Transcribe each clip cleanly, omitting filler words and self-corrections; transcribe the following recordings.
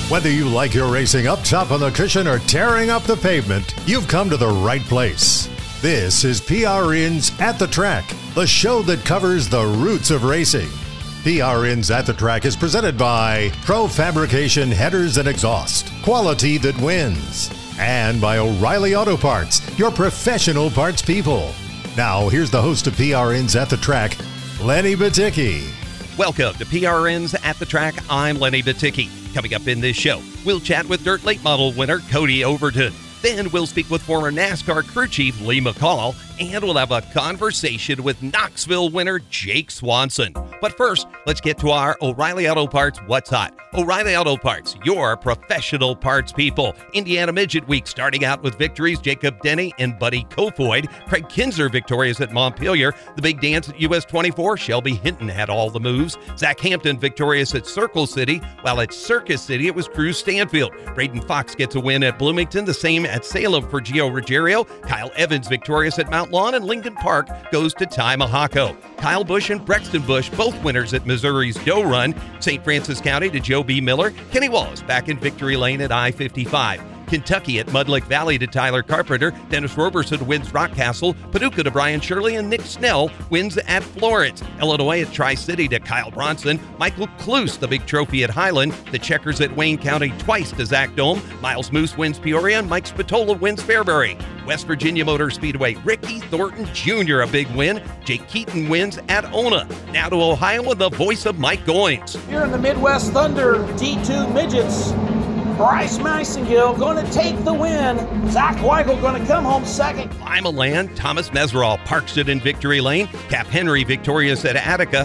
Whether you like your racing up top on the cushion or tearing up the pavement, you've come to the right place. This is PRN's At the Track, the show that covers the roots of racing. PRN's At the Track is presented by Pro Fabrication Headers and Exhaust, quality that wins. And by O'Reilly Auto Parts, your professional parts people. Now, here's the host of PRN's At the Track, Lenny Batycki. Welcome to PRN's At the Track. I'm Lenny Batycki. Coming up in this show, we'll chat with Dirt Late Model winner Cody Overton. Then we'll speak with former NASCAR crew chief Lee McCall, and we'll have a conversation with Knoxville winner Jake Swanson. But first, let's get to our O'Reilly Auto Parts What's Hot. O'Reilly Auto Parts, your professional parts people. Indiana Midget Week starting out with victories. Jacob Denny and Buddy Kofoid. Craig Kinzer victorious at Montpelier. The big dance at US 24. Shelby Hinton had all the moves. Zach Hampton victorious at Circle City, while at Circus City it was Cruz Stanfield. Braden Fox gets a win at Bloomington, the same at Salem for Gio Ruggiero. Kyle Evans victorious at Mount Lawn, and Lincoln Park goes to Ty Mahako. Kyle Busch and Brexton Busch, both winners at Missouri's Doe Run. St. Francis County to Joe B. Miller. Kenny Wallace back in victory lane at I-55. Kentucky at Mudlick Valley to Tyler Carpenter. Dennis Roberson wins Rockcastle. Paducah to Brian Shirley, and Nick Snell wins at Florence. Illinois at Tri-City to Kyle Bronson. Michael Kluse, the big trophy at Highland. The Checkers at Wayne County twice to Zach Dome. Miles Moose wins Peoria, and Mike Spatola wins Fairbury. West Virginia Motor Speedway, Ricky Thornton Jr. a big win. Jake Keaton wins at Ona. Now to Ohio with the voice of Mike Goins. Here in the Midwest Thunder D2 Midgets, Bryce Massengill going to take the win. Zach Weigel going to come home second. Lima Land, Thomas Mesereau parks it in victory lane. Cap Henry victorious at Attica.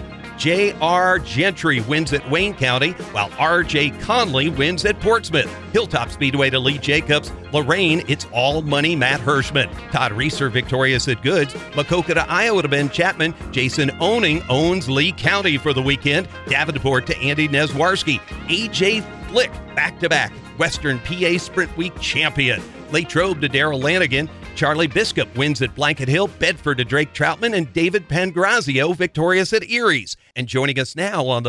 J.R. Gentry wins at Wayne County, while R.J. Conley wins at Portsmouth. Hilltop Speedway to Lee Jacobs. Lorraine, it's all money, Matt Hirschman. Todd Reeser victorious at Goods. Makoka to Iowa to Ben Chapman. Jason Owning owns Lee County for the weekend. Davenport to Andy Neswarski. A.J. Flick back-to-back Western PA Sprint Week champion. Latrobe to Darrell Lanigan. Charlie Biscup wins at Blanket Hill. Bedford to Drake Troutman, and David Pangrazio victorious at Erie's. And joining us now on the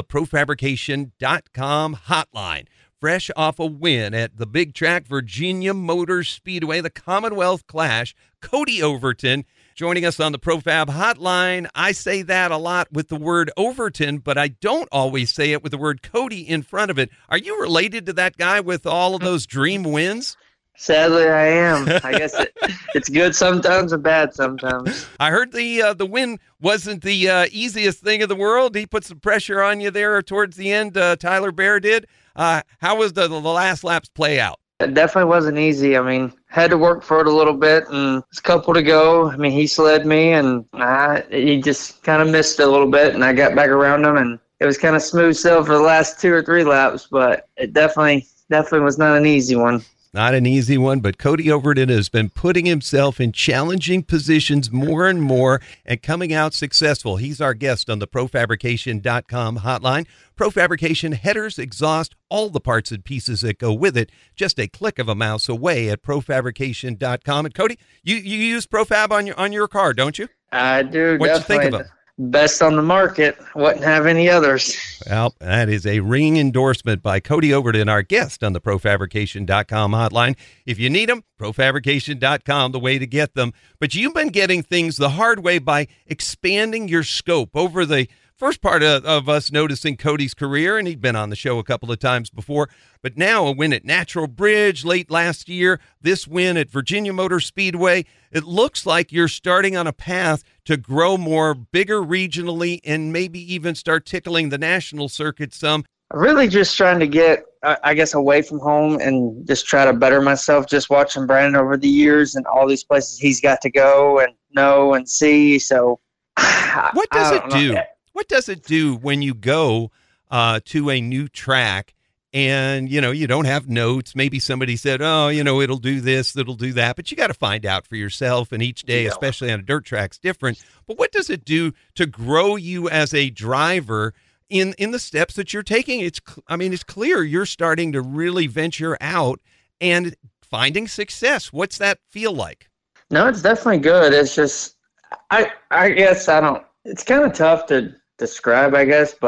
ProFabrication.com hotline, fresh off a win at the Big Track Virginia Motor Speedway, the Commonwealth Clash, Cody Overton. Joining us on the ProFab hotline. I say that a lot with the word Overton, but I don't always say it with the word Cody in front of it. Are you related to that guy with all of those dream wins? Sadly, I am. I guess it's good sometimes and bad sometimes. I heard the win wasn't the easiest thing in the world. He put some pressure on you there towards the end. Tyler Bear did. How was the last laps play out? It definitely wasn't easy. I mean, had to work for it a little bit, and it's a couple to go. I mean, he slid me, and he just kind of missed a little bit, and I got back around him, and it was kind of smooth sail for the last 2 or 3 laps, but it definitely was not an easy one. Not an easy one, but Cody Overton has been putting himself in challenging positions more and more and coming out successful. He's our guest on the ProFabrication.com hotline. ProFabrication headers, exhaust, all the parts and pieces that go with it, just a click of a mouse away at ProFabrication.com. And Cody, you use ProFab on your car, don't you? I do. What you think of them? Best on the market. Wouldn't have any others. Well, that is a ringing endorsement by Cody Overton, our guest on the ProFabrication.com hotline. If you need them, ProFabrication.com, the way to get them. But you've been getting things the hard way by expanding your scope over the first part of us noticing Cody's career, and he'd been on the show a couple of times before, but now a win at Natural Bridge late last year, this win at Virginia Motor Speedway. It looks like you're starting on a path to grow more, bigger regionally, and maybe even start tickling the national circuit some. Really just trying to get, I guess, away from home and just try to better myself, just watching Brandon over the years and all these places he's got to go and know and see. So what does it do? What does it do when you go to a new track and, you don't have notes? Maybe somebody said, it'll do this, it'll do that. But you got to find out for yourself. And each day, especially on a dirt track, is different. But what does it do to grow you as a driver in the steps that you're taking? It's clear you're starting to really venture out and finding success. What's that feel like? No, it's definitely good. It's just, I guess it's kind of tough to describe, I guess, but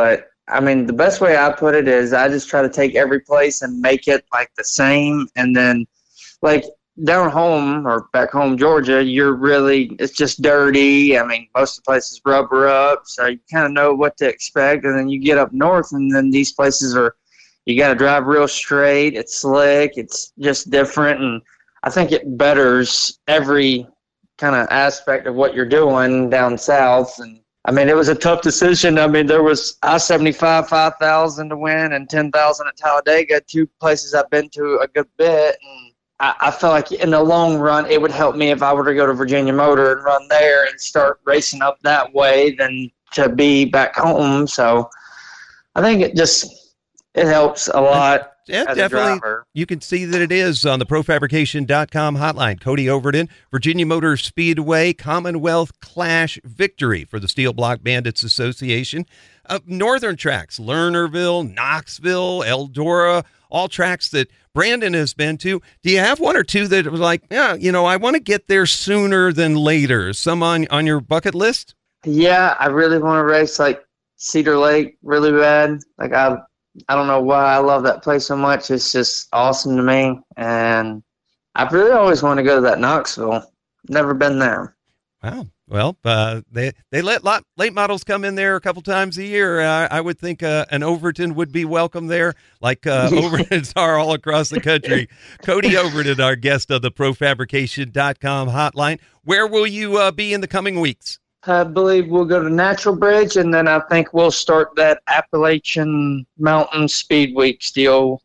I mean, the best way I put it is I just try to take every place and make it like the same. And then like down home or back home, Georgia, it's just dirty. I mean, most of the places rubber up, so you kind of know what to expect. And then you get up north, and then these places you got to drive real straight. It's slick. It's just different. And I think it betters every kind of aspect of what you're doing down south. And I mean, it was a tough decision. I mean, there was I-75, 5,000 to win, and 10,000 at Talladega, two places I've been to a good bit. And I felt like in the long run, it would help me if I were to go to Virginia Motor and run there and start racing up that way than to be back home. So I think it helps a lot. Yeah, as definitely. a driver. You can see that it is on the ProFabrication.com hotline. Cody Overton, Virginia Motor Speedway, Commonwealth Clash victory for the Steel Block Bandits Association. Northern tracks, Lernerville, Knoxville, Eldora, all tracks that Brandon has been to. Do you have one or two that was like, yeah, I want to get there sooner than later? Some on your bucket list? Yeah, I really want to race like Cedar Lake really bad. Like I don't know why I love that place so much. It's just awesome to me. And I really always want to go to that Knoxville. Never been there. Wow. Well, they let late models come in there a couple times a year. I would think an Overton would be welcome there, like Overtons are all across the country. Cody Overton, our guest of the ProFabrication.com hotline. Where will you be in the coming weeks? I believe we'll go to Natural Bridge, and then I think we'll start that Appalachian Mountain Speed Weeks deal.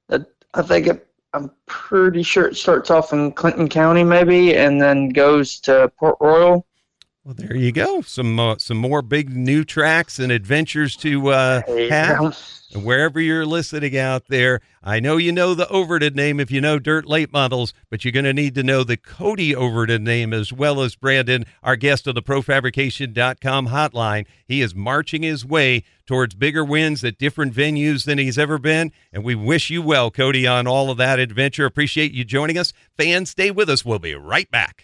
I'm pretty sure it starts off in Clinton County maybe, and then goes to Port Royal. Well, there you go. Some more big new tracks and adventures to have. And wherever you're listening out there, I know you know the Overton name if you know dirt late models, but you're going to need to know the Cody Overton name as well as Brandon, our guest on the ProFabrication.com hotline. He is marching his way towards bigger wins at different venues than he's ever been, and we wish you well, Cody, on all of that adventure. Appreciate you joining us. Fans, stay with us. We'll be right back.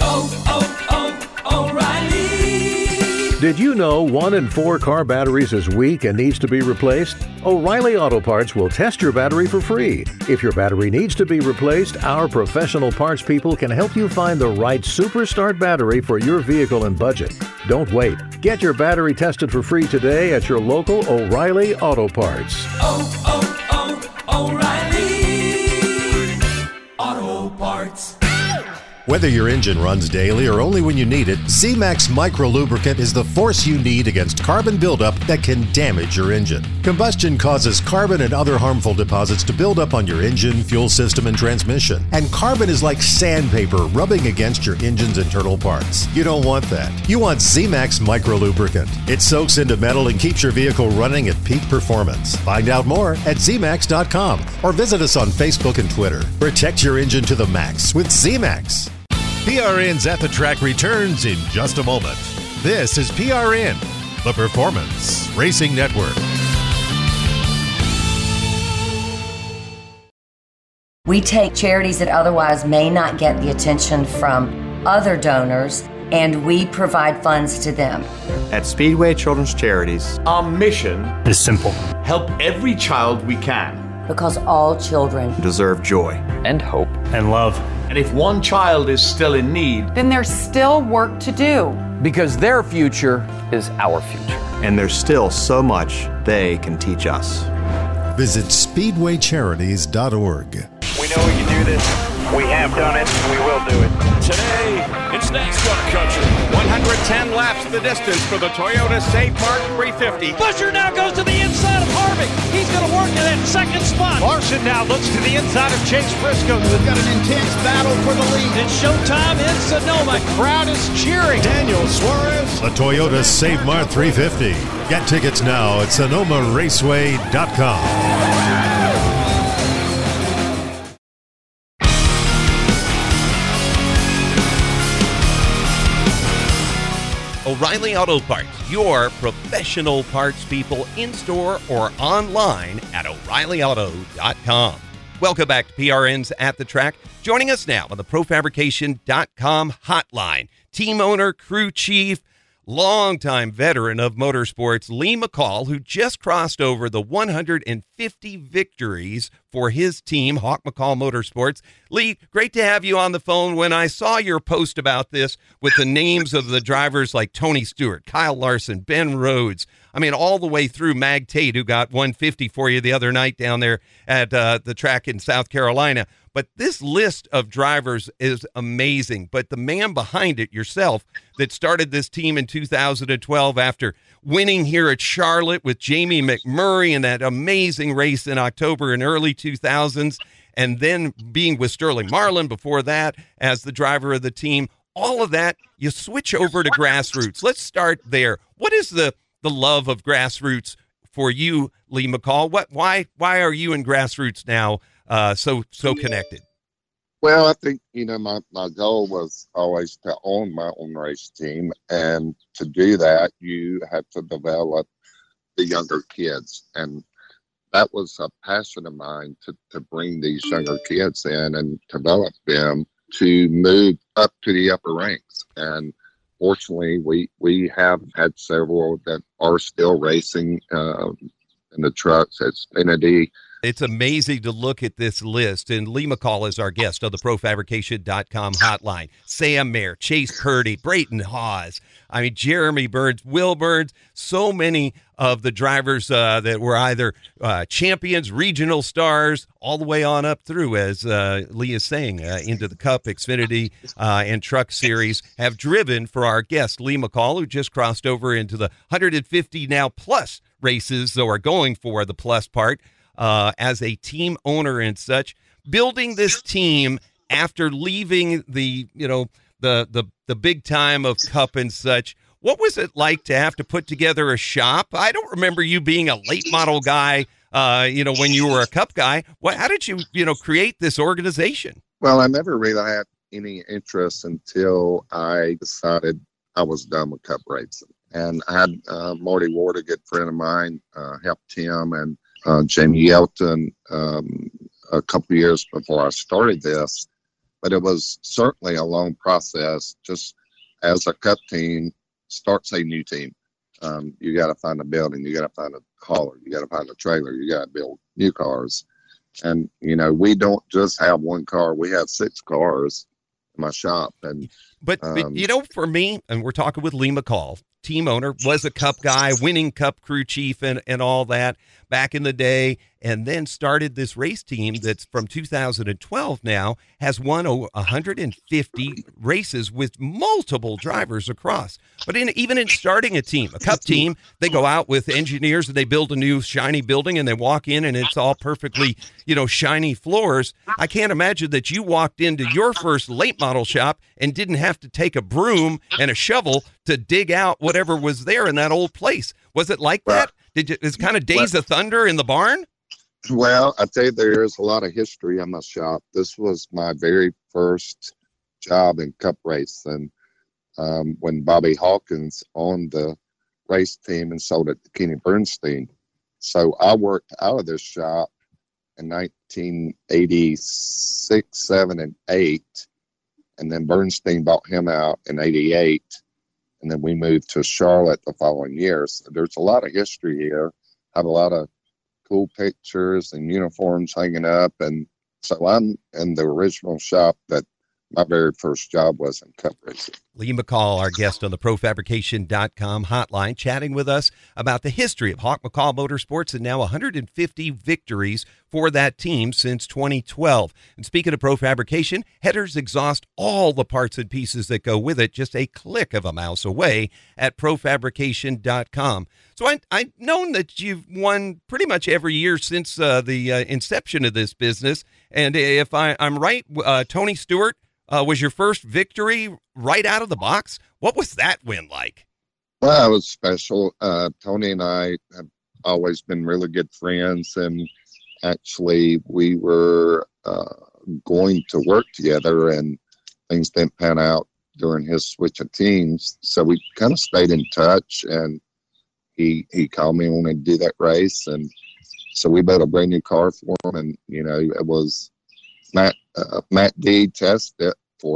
O'Reilly. Did you know 1 in 4 car batteries is weak and needs to be replaced? O'Reilly Auto Parts will test your battery for free. If your battery needs to be replaced, our professional parts people can help you find the right Superstart battery for your vehicle and budget. Don't wait. Get your battery tested for free today at your local O'Reilly Auto Parts. O'Reilly Auto Parts. Whether your engine runs daily or only when you need it, Z-Max Micro Lubricant is the force you need against carbon buildup that can damage your engine. Combustion causes carbon and other harmful deposits to build up on your engine, fuel system, and transmission. And carbon is like sandpaper rubbing against your engine's internal parts. You don't want that. You want Z-Max Micro Lubricant. It soaks into metal and keeps your vehicle running at peak performance. Find out more at zmax.com or visit us on Facebook and Twitter. Protect your engine to the max with Z-Max. PRN's At the Track returns in just a moment. This is PRN, the Performance Racing Network. We take charities that otherwise may not get the attention from other donors, and we provide funds to them. At Speedway Children's Charities, our mission is simple. Help every child we can. Because all children deserve joy and hope and love. And if one child is still in need, then there's still work to do. Because their future is our future. And there's still so much they can teach us. Visit speedwaycharities.org. We know we can do this. We have done it, and we will do it. Today, it's NASCAR country. 110 laps the distance for the Toyota Save Mark 350. Buescher now goes to the inside of Harvick. He's going to work to that second spot. Larson now looks to the inside of Chase Briscoe. We've got an intense battle for the lead. It's showtime in Sonoma. The crowd is cheering. Daniel Suarez. The Toyota Save Mark 350. Get tickets now at SonomaRaceway.com. O'Reilly Auto Parts, your professional parts people in-store or online at O'ReillyAuto.com. Welcome back to PRN's At the Track. Joining us now on the ProFabrication.com hotline, team owner, crew chief, longtime veteran of motorsports, Lee McCall, who just crossed over the 150 victories for his team, Hawk McCall Motorsports. Lee, great to have you on the phone. When I saw your post about this with the names of the drivers like Tony Stewart, Kyle Larson, Ben Rhodes, I mean, all the way through Mag Tate, who got 150 for you the other night down there at the track in South Carolina. But this list of drivers is amazing. But the man behind it, yourself, that started this team in 2012 after winning here at Charlotte with Jamie McMurray in that amazing race in October in early 2000s, and then being with Sterling Marlin before that as the driver of the team, all of that, you switch over to grassroots. Let's start there. What is the love of grassroots for you, Lee McCall? Why are you in grassroots now so connected? Well, I think, my goal was always to own my own race team. And to do that, you have to develop the younger kids. And that was a passion of mine to bring these younger kids in and develop them to move up to the upper ranks. And fortunately, we have had several that are still racing in the trucks at Xfinity. It's amazing to look at this list, and Lee McCall is our guest on the ProFabrication.com hotline. Sam Mayer, Chase Purdy, Brayton Hawes, Jeremy Burns, Will Burns, so many of the drivers that were either champions, regional stars, all the way on up through, as Lee is saying, into the Cup, Xfinity, and Truck Series, have driven for our guest, Lee McCall, who just crossed over into the 150 now plus races, so are going for the plus part. As a team owner and such, building this team after leaving the big time of Cup and such. What was it like to have to put together a shop? I don't remember you being a late model guy, when you were a Cup guy. How did you, create this organization? Well, I never really had any interest until I decided I was done with Cup racing. And I had Marty Ward, a good friend of mine, helped him, and Jamie Yelton a couple of years before I started this. But it was certainly a long process. Just as a Cup team starts a new team, you got to find a building, you got to find a hauler, you got to find a trailer, you got to build new cars. And, we don't just have one car. We have 6 cars in my shop. And But for me, and we're talking with Lee McCall, team owner, was a Cup guy, winning Cup crew chief and all that back in the day, and then started this race team that's from 2012 now, has won 150 races with multiple drivers across. But even in starting a team, a Cup team, they go out with engineers and they build a new shiny building and they walk in and it's all perfectly, shiny floors. I can't imagine that you walked into your first late model shop and didn't have to take a broom and a shovel to dig out whatever was there in that old place. Was it like that? It's kind of Days of Thunder in the barn? Well, I tell you, there is a lot of history in my shop. This was my very first job in Cup racing when Bobby Hawkins owned the race team and sold it to Kenny Bernstein. So I worked out of this shop in 1986, 7, and 8, and then Bernstein bought him out in 88. And then we moved to Charlotte the following year. So there's a lot of history here. I have a lot of cool pictures and uniforms hanging up. And so I'm in the original shop that my very first job was in Cup racing. Lee McCall, our guest on the ProFabrication.com hotline, chatting with us about the history of Hawk McCall Motorsports and now 150 victories for that team since 2012. And speaking of Pro Fabrication, headers exhaust all the parts and pieces that go with it, just a click of a mouse away at ProFabrication.com. So I've known that you've won pretty much every year since the inception of this business. And if I'm right, Tony Stewart was your first victory right out of the box. What was that win like? Well, it was special. Tony and I have always been really good friends, and actually we were going to work together, and things didn't pan out during his switch of teams. So we kind of stayed in touch, and he called me when we do that race, and so we built a brand new car for him, and it was Matt D tested it for us,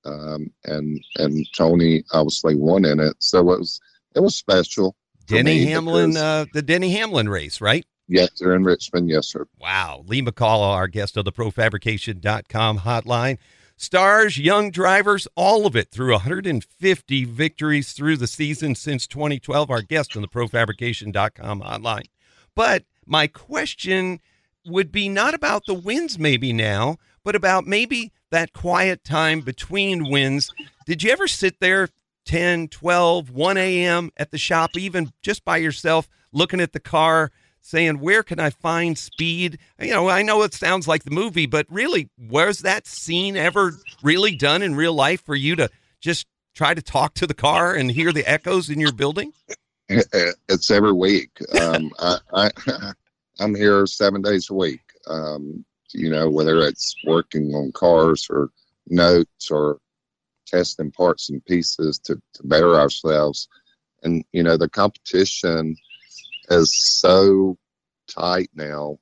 and Tony obviously won in it. So it was special. Denny Hamlin, the Denny Hamlin race, right? Yes, they're in Richmond. Yes, sir. Wow. Lee McCall, our guest of the ProFabrication.com hotline. Stars, young drivers, all of it through 150 victories through the season since 2012, our guest on the ProFabrication.com hotline. But my question would be not about the wins maybe now, but about maybe that quiet time between wins. Did you ever sit there 10, 12, 1 a.m. at the shop, even just by yourself, looking at the car, saying, where can I find speed? You know, I know it sounds like the movie, but really, was that scene ever really done in real life for you to just try to talk to the car and hear the echoes in your building? It's every week. I'm here 7 days a week, you know, whether it's working on cars or notes or testing parts and pieces to better ourselves. And, you know, the competition is so tight now.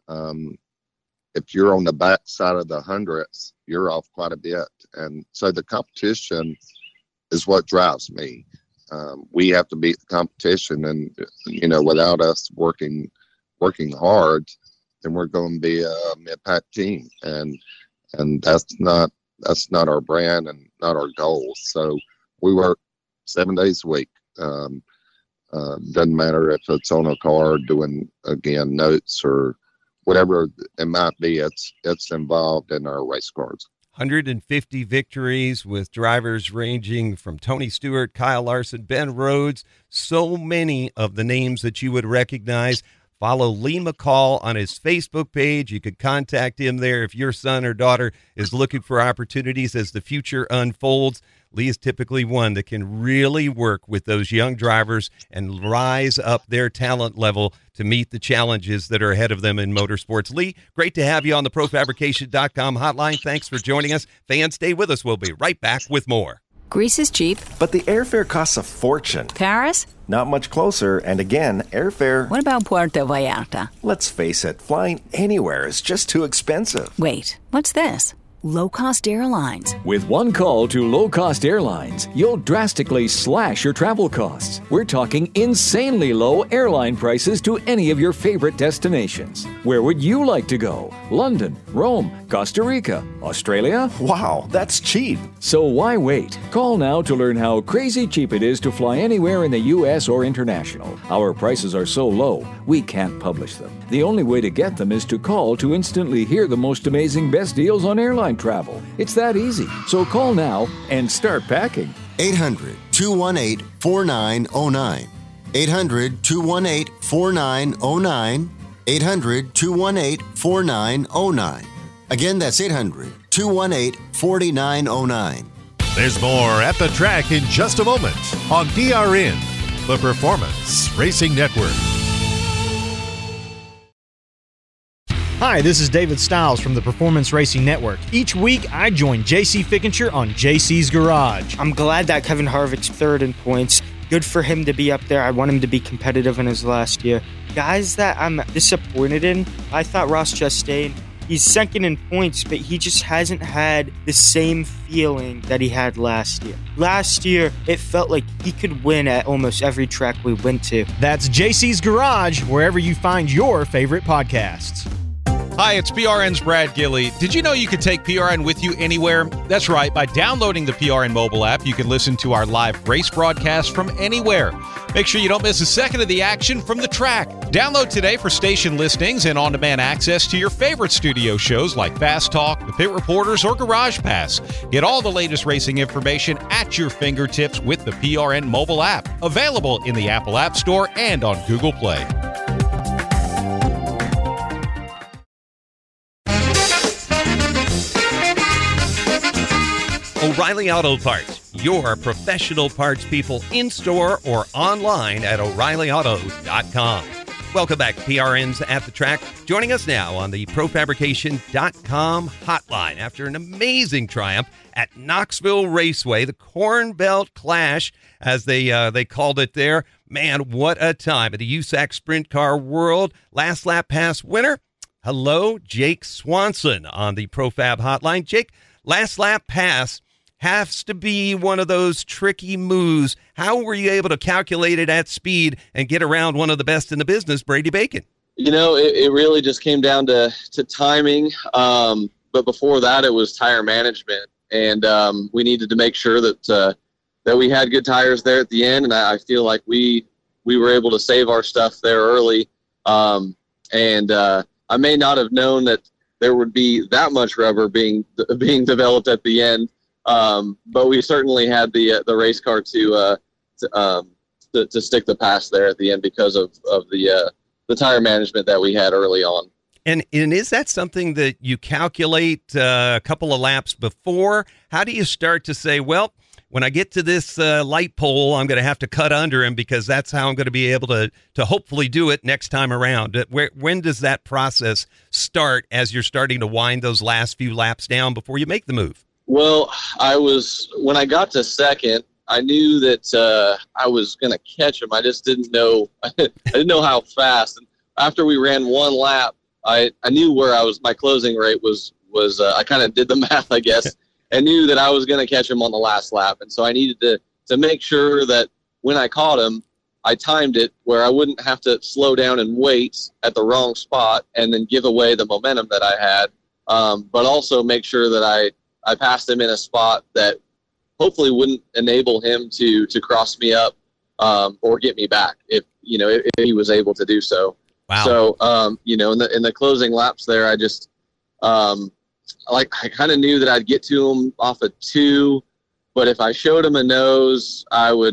If you're on the back side of the hundreds, you're off quite a bit. And so the competition is what drives me. We have to beat the competition, and, you know, without us working hard, then we're going to be a mid-pack team. And that's not our brand and not our goal. So we work 7 days a week. Doesn't matter if it's on a car doing, again, notes or whatever it might be, it's involved in our race cars. 150 victories with drivers ranging from Tony Stewart, Kyle Larson, Ben Rhodes, so many of the names that you would recognize. Follow Lee McCall on his Facebook page. You could contact him there if your son or daughter is looking for opportunities as the future unfolds. Lee is typically one that can really work with those young drivers and rise up their talent level to meet the challenges that are ahead of them in motorsports. Lee, great to have you on the ProFabrication.com hotline. Thanks for joining us. Fans, stay with us. We'll be right back with more. Greece is cheap. But the airfare costs a fortune. Paris? Not much closer, and again, airfare... What about Puerto Vallarta? Let's face it, flying anywhere is just too expensive. Wait, what's this? Low-cost airlines. With one call to low-cost airlines, you'll drastically slash your travel costs. We're talking insanely low airline prices to any of your favorite destinations. Where would you like to go? London, Rome, Costa Rica, Australia? Wow, that's cheap. So why wait? Call now to learn how crazy cheap it is to fly anywhere in the U.S. or international. Our prices are so low, we can't publish them. The only way to get them is to call to instantly hear the most amazing best deals on airline travel. It's that easy. So call now and start packing. 800-218-4909. 800-218-4909. 800-218-4909. Again, that's 800-218-4909. There's more At the Track in just a moment on PRN, the Performance Racing Network. Hi, this is David Stiles from the Performance Racing Network. Each week, I join JC Fickenshire on JC's Garage. I'm glad that Kevin Harvick's third in points. Good for him to be up there. I want him to be competitive in his last year. Guys that I'm disappointed in, I thought Ross Chastain, he's second in points, but he just hasn't had the same feeling that he had last year. Last year, it felt like he could win at almost every track we went to. That's JC's Garage, wherever you find your favorite podcasts. Hi, it's PRN's Brad Gilley. Did you know you could take PRN with you anywhere? That's right. By downloading the PRN mobile app, you can listen to our live race broadcast from anywhere. Make sure you don't miss a second of the action from the track. Download today for station listings and on-demand access to your favorite studio shows like Fast Talk, The Pit Reporters, or Garage Pass. Get all the latest racing information at your fingertips with the PRN mobile app. Available in the Apple App Store and on Google Play. O'Reilly Auto Parts, your professional parts people in-store or online at O'ReillyAutos.com. Welcome back to PRN's At the Track. Joining us now on the ProFabrication.com hotline after an amazing triumph at Knoxville Raceway, the Corn Belt Clash, as they called it there. Man, what a time at the USAC Sprint Car World Last Lap Pass winner. Hello, Jake Swanson on the ProFab hotline. Jake, Last Lap Pass has to be one of those tricky moves. How were you able to calculate it at speed and get around one of the best in the business, Brady Bacon? It really just came down to timing. But before that, it was tire management. And we needed to make sure that we had good tires there at the end. And I feel like we were able to save our stuff there early. I may not have known that there would be that much rubber being developed at the end. But we certainly had the race car to stick the pass there at the end because of the tire management that we had early on. And is that something that you calculate a couple of laps before? How do you start to say, well, when I get to this light pole, I'm going to have to cut under him because that's how I'm going to be able to hopefully do it next time around? When does that process start as you're starting to wind those last few laps down before you make the move? Well, when I got to second, I knew that I was going to catch him. I just didn't know. I didn't know how fast. And after we ran one lap, I knew where my closing rate was. I kind of did the math, I guess. I knew that I was going to catch him on the last lap. And so I needed to make sure that when I caught him, I timed it where I wouldn't have to slow down and wait at the wrong spot and then give away the momentum that I had. But also make sure that I passed him in a spot that hopefully wouldn't enable him to cross me up or get me back if he was able to do so. Wow. So, in the closing laps there, I just, I kind of knew that I'd get to him off of 2, but if I showed him a nose, I would,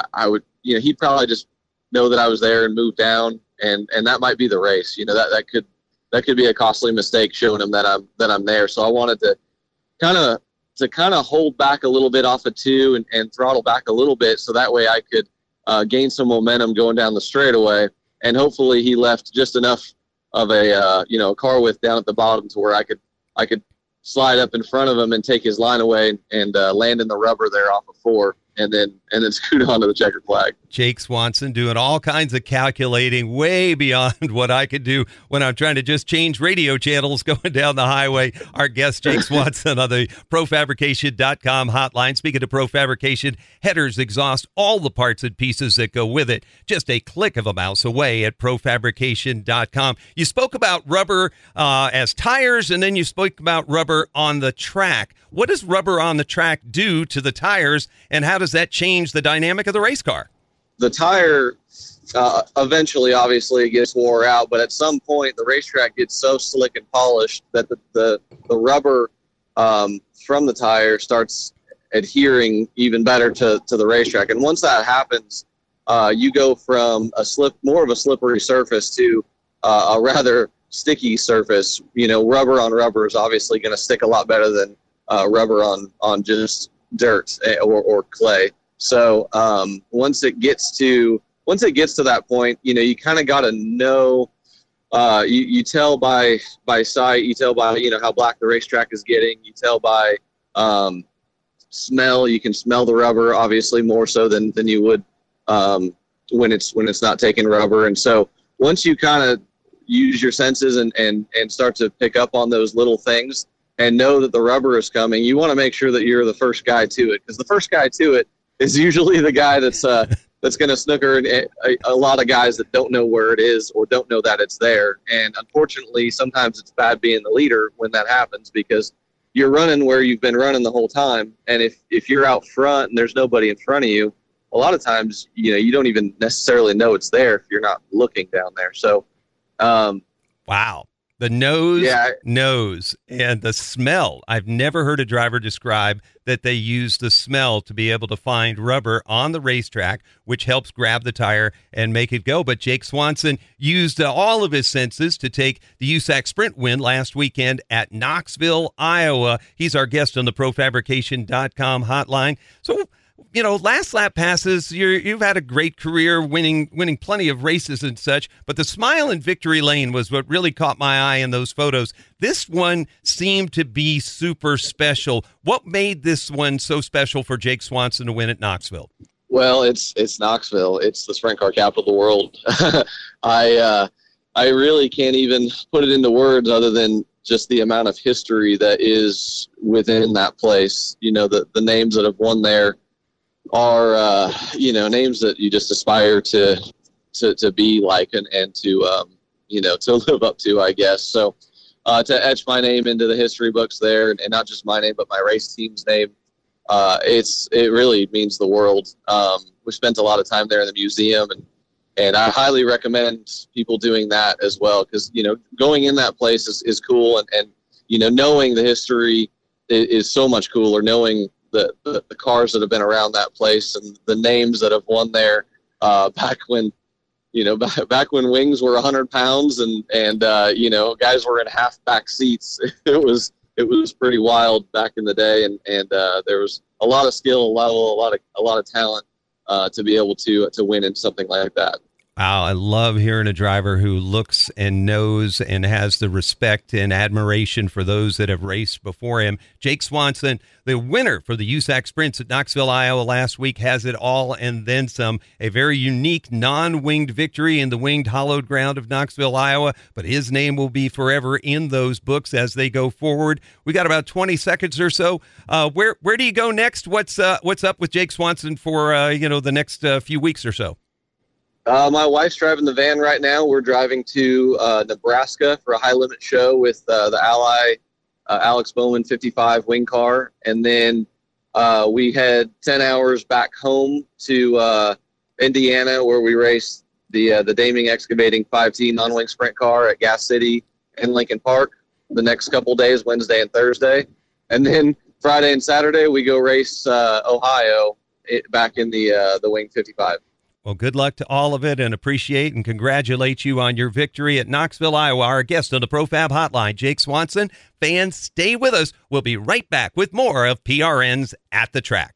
he'd probably just know that I was there and move down, and that might be the race. That could be a costly mistake showing him that I'm there. So I wanted to kind of hold back a little bit off of 2 and throttle back a little bit, so that way I could gain some momentum going down the straightaway. And hopefully he left just enough of a car width down at the bottom to where I could slide up in front of him and take his line away and land in the rubber there off of 4 and then scoot onto the checkered flag. Jake Swanson doing all kinds of calculating way beyond what I could do when I'm trying to just change radio channels going down the highway. Our guest, Jake Swanson, on the ProFabrication.com hotline. Speaking of ProFabrication, headers, exhaust, all the parts and pieces that go with it, just a click of a mouse away at ProFabrication.com. You spoke about rubber as tires, and then you spoke about rubber on the track. What does rubber on the track do to the tires, and how does that change the dynamic of the race car? The tire eventually, obviously, it gets wore out, but at some point, the racetrack gets so slick and polished that the rubber from the tire starts adhering even better to the racetrack. And once that happens, you go from more of a slippery surface to a rather sticky surface. Rubber on rubber is obviously going to stick a lot better than rubber on just dirt or clay. So once it gets to that point, you kind of got to know. You tell by sight. You tell by how black the racetrack is getting. You tell by smell. You can smell the rubber obviously more so than you would when it's not taking rubber. And so once you kind of use your senses and start to pick up on those little things and know that the rubber is coming, you want to make sure that you're the first guy to it, because the first guy to it is usually the guy that's going to snooker a lot of guys that don't know where it is or don't know that it's there. And unfortunately, sometimes it's bad being the leader when that happens, because you're running where you've been running the whole time. And if you're out front and there's nobody in front of you, a lot of times, you don't even necessarily know it's there if you're not looking down there. So, wow. The nose and the smell. I've never heard a driver describe that they use the smell to be able to find rubber on the racetrack, which helps grab the tire and make it go. But Jake Swanson used all of his senses to take the USAC Sprint win last weekend at Knoxville, Iowa. He's our guest on the ProFabrication.com hotline. So, last lap passes, you've had a great career winning plenty of races and such, but the smile in victory lane was what really caught my eye in those photos. This one seemed to be super special. What made this one so special for Jake Swanson to win at Knoxville? Well, it's Knoxville. It's the sprint car capital of the world. I really can't even put it into words other than just the amount of history that is within that place. You know, the names that have won there are, you know, names that you just aspire to be like and to, you know, to live up to, I guess. So to etch my name into the history books there, and not just my name, but my race team's name, it really means the world. We spent a lot of time there in the museum, and I highly recommend people doing that as well, because, you know, going in that place is cool, and you know, knowing the history is so much cooler, knowing the cars that have been around that place and the names that have won there back when, you know, back when wings were 100 pounds and you know, guys were in half back seats. It was pretty wild back in the day, and there was a lot of skill, a lot of talent to be able to win in something like that. Wow, I love hearing a driver who looks and knows and has the respect and admiration for those that have raced before him. Jake Swanson, the winner for the USAC Sprints at Knoxville, Iowa last week, has it all and then some. A very unique non-winged victory in the winged hallowed ground of Knoxville, Iowa, but his name will be forever in those books as they go forward. We got about 20 seconds or so. Where do you go next? What's up with Jake Swanson for you know, the next few weeks or so? My wife's driving the van right now. We're driving to Nebraska for a high limit show with the Ally Alex Bowman 55 wing car. And then we head 10 hours back home to Indiana, where we race the Daming Excavating 5T non-wing sprint car at Gas City and Lincoln Park the next couple days, Wednesday and Thursday. And then Friday and Saturday, we go race Ohio back in the wing 55. Well, good luck to all of it, and appreciate and congratulate you on your victory at Knoxville, Iowa. Our guest on the ProFab Hotline, Jake Swanson. Fans, stay with us. We'll be right back with more of PRN's At the Track.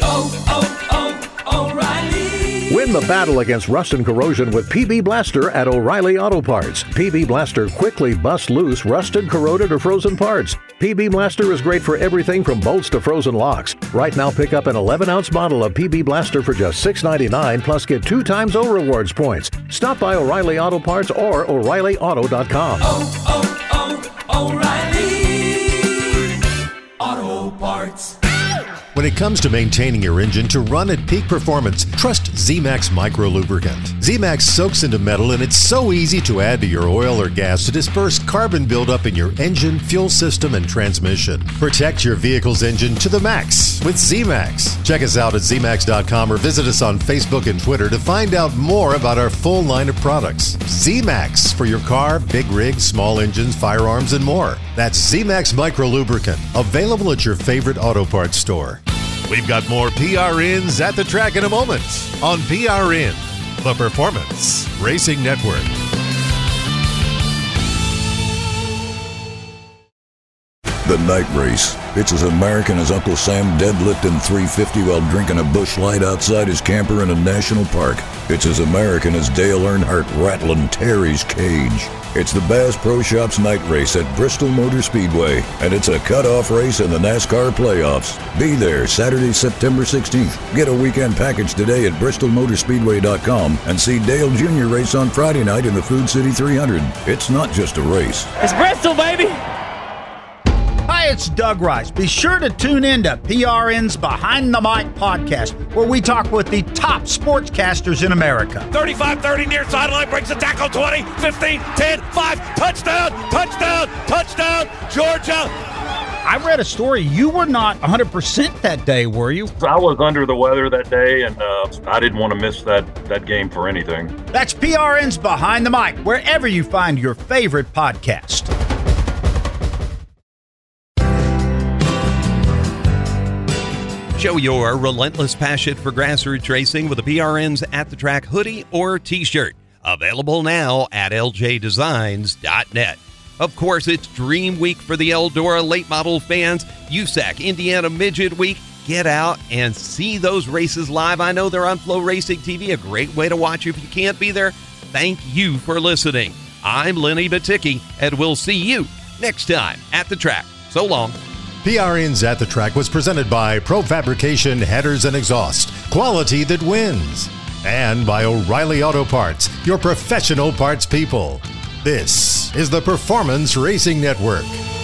O'Reilly. Win the battle against rust and corrosion with PB Blaster at O'Reilly Auto Parts. PB Blaster quickly busts loose rusted, corroded, or frozen parts. PB Blaster is great for everything from bolts to frozen locks. Right now, pick up an 11-ounce bottle of PB Blaster for just $6.99, plus get 2 times O Rewards points. Stop by O'Reilly Auto Parts or O'ReillyAuto.com. O'Reilly Auto Parts. When it comes to maintaining your engine to run at peak performance, trust Z-Max Micro Lubricant. Z-Max soaks into metal, and it's so easy to add to your oil or gas to disperse carbon buildup in your engine, fuel system, and transmission. Protect your vehicle's engine to the max with Z-Max. Check us out at zmax.com or visit us on Facebook and Twitter to find out more about our full line of products. Z-Max for your car, big rigs, small engines, firearms, and more. That's Z-Max Micro Lubricant, available at your favorite auto parts store. We've got more PRNs at the track in a moment on PRN, the Performance Racing Network. The Night Race. It's as American as Uncle Sam deadlifting 350 while drinking a Busch Light outside his camper in a national park. It's as American as Dale Earnhardt rattling Terry's cage. It's the Bass Pro Shops Night Race at Bristol Motor Speedway, and it's a cutoff race in the NASCAR playoffs. Be there Saturday, September 16th. Get a weekend package today at bristolmotorspeedway.com and see Dale Jr. race on Friday night in the Food City 300. It's not just a race. It's Bristol, baby! Hi, it's Doug Rice. Be sure to tune in to PRN's Behind the Mic podcast, where we talk with the top sportscasters in America. 35-30 near sideline, breaks the tackle, 20, 15, 10, 5, touchdown, touchdown, touchdown, Georgia. I read a story. You were not 100% that day, were you? I was under the weather that day, and I didn't want to miss that game for anything. That's PRN's Behind the Mic, wherever you find your favorite podcast. Show your relentless passion for grassroots racing with a PRN's At the Track hoodie or t-shirt. Available now at ljdesigns.net. Of course, it's Dream Week for the Eldora late model fans. USAC Indiana Midget Week. Get out and see those races live. I know they're on Flow Racing TV, a great way to watch if you can't be there. Thank you for listening. I'm Lenny Baticki, and we'll see you next time at the track. So long. PRN's At the Track was presented by Pro Fabrication Headers and Exhaust, quality that wins. And by O'Reilly Auto Parts, your professional parts people. This is the Performance Racing Network.